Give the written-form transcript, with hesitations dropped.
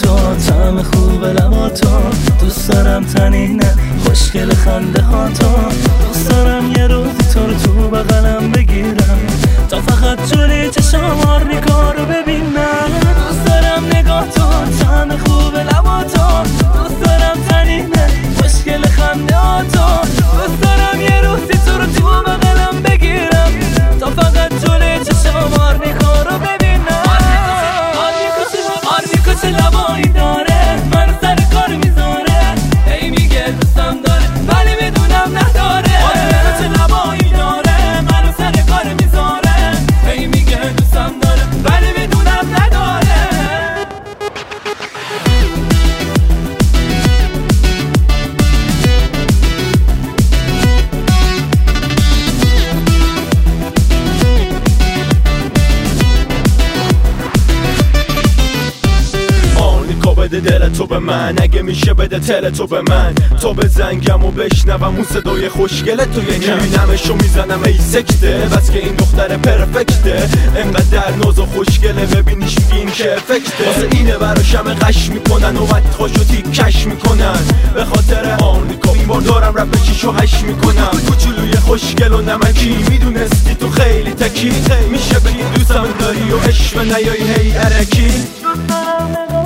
تو، طعم خوب لبا تو، دوست دارم تنینه خوشگل خنده ها تو، دوست دارم یه روزی تو رو تو بغلم بگیرم تا فقط جوری چشام آرنیکا رو ببینم. دوست دارم نگاه تو، طعم خوب لبا تو، دوست دارم تنینه خوشگل خنده ها تو، دوست دارم یه روزی تو رو تو بغلم بگیرم تا فقط جوری چشام آرنیکا رو ببینم. آرنیکا چه لبایی داره، منو سر کار میذاره، هی میگه دوستم داره ولی میدونم نداره. آرنیکا چه لبایی داره، منو سر کار میذاره، هی میگه دوستم داره ولی میدونم نداره. بده دل تو به من، اگه میشه بده تل تو به من، تو به زنگم و بشنوم اون صدای خوشگل تو یکم میبینمشو میزنم ای سکته، بس که این دختر پرفکته، انقدر ناز و خوشگله ببینیش میگین که افکته، واسه اینه براشم قش میکنن و خوشو تیکش میکنن، به خاطر آرنیکا این بار دارم رپ چیشو هش میکنم. کوچولوی خوشگل و نمکی میدونستی تو خیلی تکی، میشه بگی دوستم داری و عشق نیایی هی ارکی.